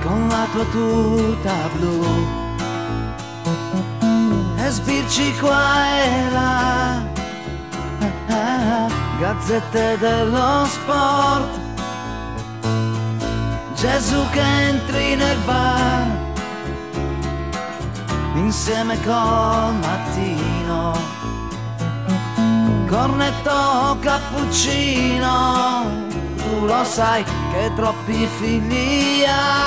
con la tua tuta blu e sbirci qua e là, gazzette dello sport, Gesù che entri nel bar insieme col mattino, cornetto cappuccino, tu lo sai che troppi figli ha.